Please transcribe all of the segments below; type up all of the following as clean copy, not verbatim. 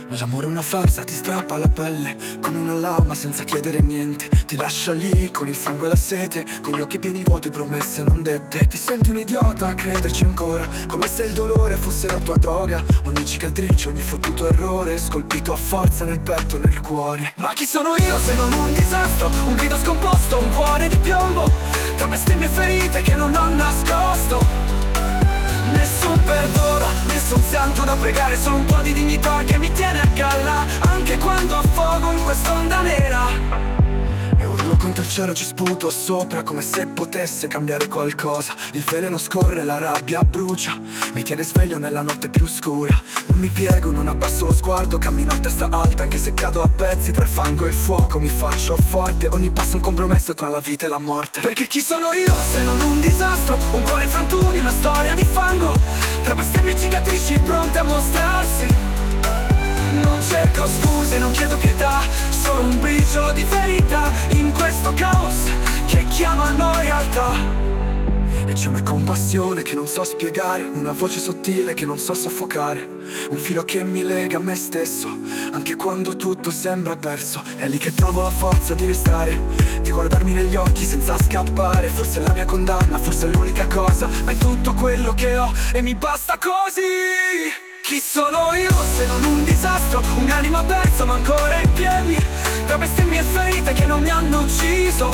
Ma l'amore è una farsa, ti strappa la pelle come una lama senza chiedere niente. Ti lascia lì con il sangue e la sete, con gli occhi pieni vuoti, promesse non dette. Ti senti un idiota a crederci ancora, come se il dolore fosse la tua droga. Ogni cicatrice, ogni fottuto errore, scolpito a forza nel petto e nel cuore. Ma chi sono io se non un disastro? Un grido scomposto, un cuore di piombo, tra bestemmie ferite che non ho nascosto. Nessun perdono, nessun santo da pregare, solo un po' di dignità che mi tiene a galla, anche quando affogo in quest'onda nera. E urlo contro il cielo, ci sputo sopra come se potesse cambiare qualcosa. Il veleno scorre, la rabbia brucia, mi tiene sveglio nella notte più scura. Non mi piego, non abbasso lo sguardo, cammino a testa alta anche se cado a pezzi. Tra il fango e il fuoco mi faccio forte, ogni passo è un compromesso tra la vita e la morte. Perché chi sono io se non un disastro? Un cuore in frantumi, una storia di fango, tra bestemmie e cicatrici pronte a mostrarsi. Non cerco scuse, non chiedo pietà, solo un briciolo di verità in questo caos che chiamano realtà. E c'è una compassione che non so spiegare, una voce sottile che non so soffocare, un filo che mi lega a me stesso, anche quando tutto sembra perso. È lì che trovo la forza di restare, di guardarmi negli occhi senza scappare. Forse è la mia condanna, forse è l'unica cosa, ma è tutto quello che ho e mi basta così. Chi sono io se non un disastro? Un'anima persa ma ancora in piedi, tra bestemmie e ferite che non mi hanno ucciso.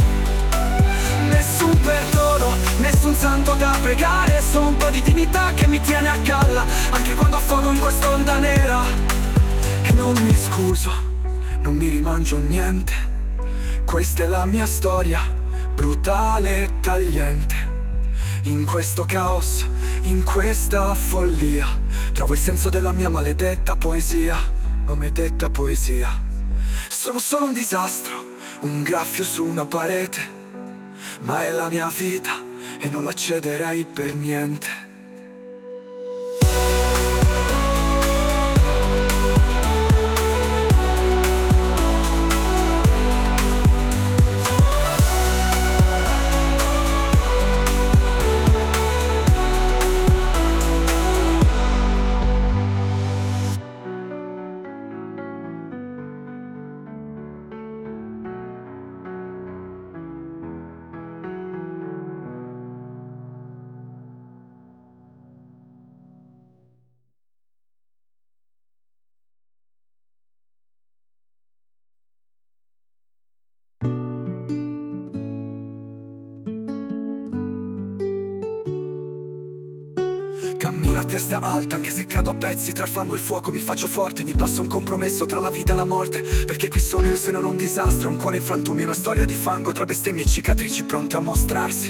Nessun perdono, nessun santo da pregare, solo un po' di dignità che mi tiene a galla, anche quando affogo in quest'onda nera. E non mi scuso, non mi rimangio niente, questa è la mia storia, brutale e tagliente. In questo caos, in questa follia, trovo il senso della mia maledetta poesia, maledetta poesia. Sono solo un disastro, un graffio su una parete, ma è la mia vita e non la cederei per niente. Cammino a testa alta anche se cado a pezzi, tra il fango e il fuoco mi faccio forte, mi passo un compromesso tra la vita e la morte. Perché qui sono io se non un disastro, un cuore in frantumi, una storia di fango, tra bestemmie e cicatrici pronte a mostrarsi.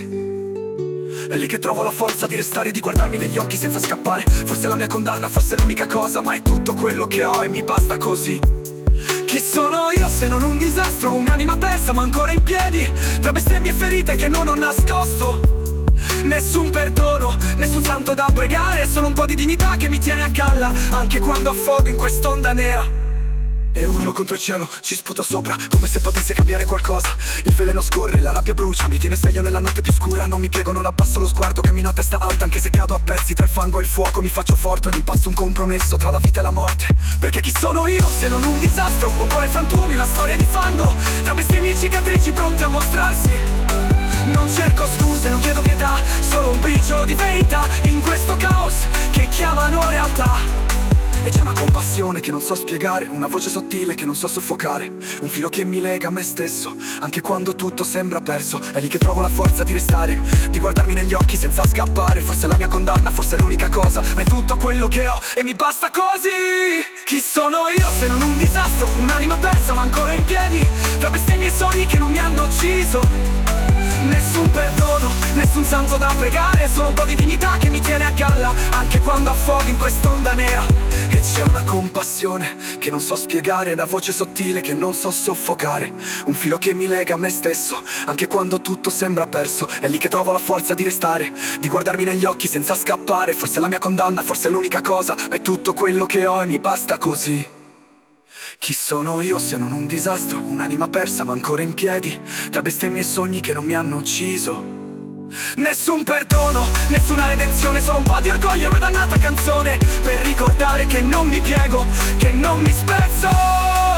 È lì che trovo la forza di restare, di guardarmi negli occhi senza scappare. Forse è la mia condanna, forse è l'unica cosa, ma è tutto quello che ho e mi basta così. Chi sono io se non un disastro? Un'anima persa ma ancora in piedi, tra bestemmie e ferite che non ho nascosto. Nessun perdono, nessun santo da pregare, solo un po' di dignità che mi tiene a galla, anche quando affogo in quest'onda nera. E urlo contro il cielo, ci sputo sopra come se potesse cambiare qualcosa. Il veleno scorre, la rabbia brucia, mi tiene sveglio nella notte più scura. Non mi piego, non abbasso lo sguardo, cammino a testa alta anche se cado a pezzi. Tra il fango e il fuoco mi faccio forte, mi passo un compromesso tra la vita e la morte. Perché chi sono io se non un disastro? Un cuore in frantumi, una storia di fango, tra bestemmie e cicatrici pronte a mostrarsi. Non cerco scuse, non chiedo pietà, solo un briciolo di verità in questo caos che chiamano realtà. E c'è una compassione che non so spiegare, una voce sottile che non so soffocare, un filo che mi lega a me stesso, anche quando tutto sembra perso. È lì che trovo la forza di restare, di guardarmi negli occhi senza scappare. Forse è la mia condanna, forse è l'unica cosa, ma è tutto quello che ho e mi basta così. Chi sono io se non un disastro? Un'anima persa ma ancora in piedi, tra bestemmie e sogni che non mi hanno ucciso. Nessun perdono, nessun santo da pregare, solo un po' di dignità che mi tiene a galla, anche quando affogo in quest'onda nera. E c'è una compassione che non so spiegare, una voce sottile che non so soffocare, un filo che mi lega a me stesso, anche quando tutto sembra perso. È lì che trovo la forza di restare, di guardarmi negli occhi senza scappare. Forse è la mia condanna, forse è l'unica cosa, ma è tutto quello che ho e mi basta così. Chi sono io se non un disastro? Un'anima persa ma ancora in piedi, tra bestemmie e sogni che non mi hanno ucciso. Nessun perdono, nessuna redenzione, solo un po' di orgoglio e una dannata canzone per ricordare che non mi piego, che non mi spezzo.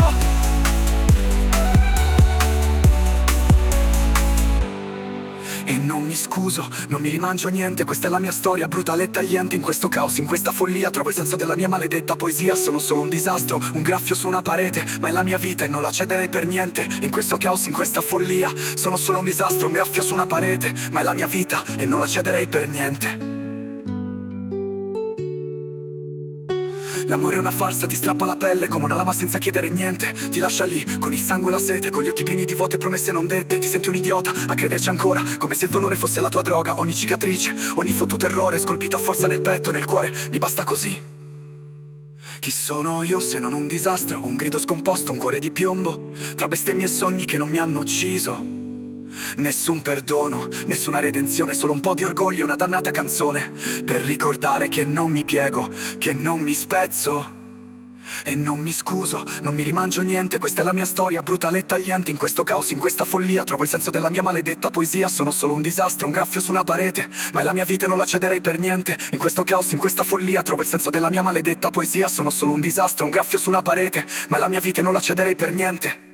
E non mi scuso, non mi rimangio niente. Questa è la mia storia, brutale e tagliente. In questo caos, in questa follia, trovo il senso della mia maledetta poesia. Sono solo un disastro, un graffio su una parete, ma è la mia vita e non la cederei per niente. In questo caos, in questa follia, sono solo un disastro, un graffio su una parete, ma è la mia vita e non la cederei per niente. L'amore è una farsa, ti strappa la pelle come una lama senza chiedere niente. Ti lascia lì, con il sangue e la sete, con gli occhi pieni di vuote promesse non dette. Ti senti un idiota a crederci ancora, come se il dolore fosse la tua droga. Ogni cicatrice, ogni fottuto errore, scolpito a forza nel petto e nel cuore, mi basta così. Chi sono io se non un disastro, un grido scomposto, un cuore di piombo, tra bestemmie e sogni che non mi hanno ucciso. Nessun perdono, nessuna redenzione, solo un po' di orgoglio e una dannata canzone per ricordare che non mi piego, che non mi spezzo. E non mi scuso, non mi rimangio niente. Questa è la mia storia, brutale e tagliente. In questo caos, in questa follia, trovo il senso della mia maledetta poesia. Sono solo un disastro, un graffio su una parete, ma è la mia vita e non la cederei per niente. In questo caos, in questa follia, trovo il senso della mia maledetta poesia. Sono solo un disastro, un graffio su una parete, ma è la mia vita e non la cederei per niente.